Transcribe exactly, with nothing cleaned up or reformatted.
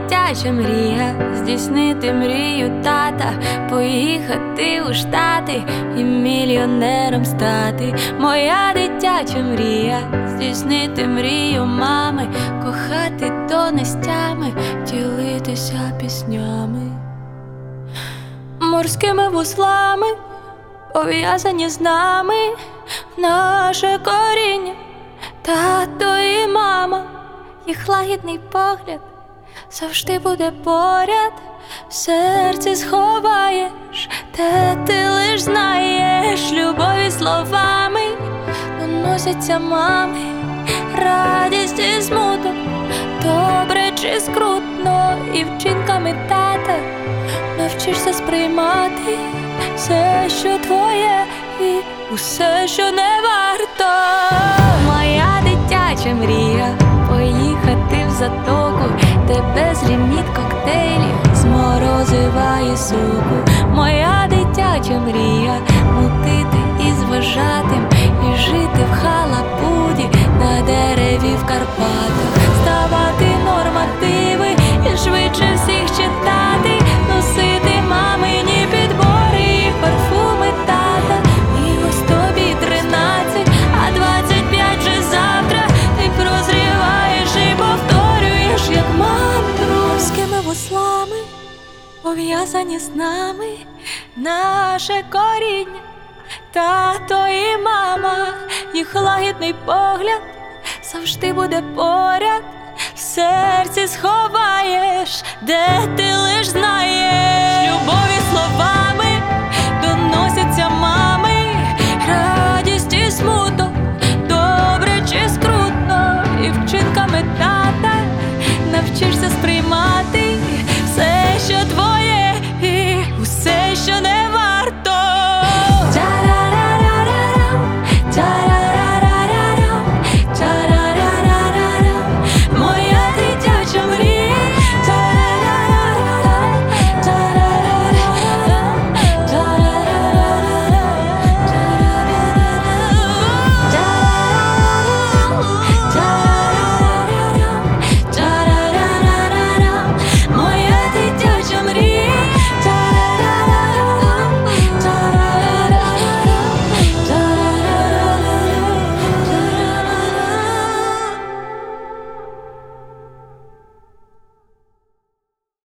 дитяча мрія здійснити мрію тата, поїхати у Штати і мільйонером стати. Моя дитяча мрія здійснити мрію мами, кохати до нестями, ділитися піснями. Морськими вузлами пов'язані з нами наше коріння, тато і мама. Їх лагідний погляд завжди буде поряд, в серці сховаєш, те ти лиш знаєш. Любові словами доносяться мами, радість і смуток, добре чи скрутно. І вчинками тата навчишся сприймати все, що твоє, і усе, що не варто. Моя дитяча мрія поїхати в затоку, де без ліміт коктейлів, з морозива і соку. Моя дитяча мрія мутити із вважатим і жити в халапуді на дереві в Карпатах, ставати нормативи і швидше всіх читати, носити мамині підбори і парфуми тата. І ось тобі тринадцять, а двадцять п'ять вже завтра. Ти прозріваєш і повторюєш, як мантру. Морськими вузлами пов'язані з нами наше коріння, тато і мама. Їх лагідний погляд завжди буде поряд, в серці сховаєш, де ти лиш знаєш. Любові слова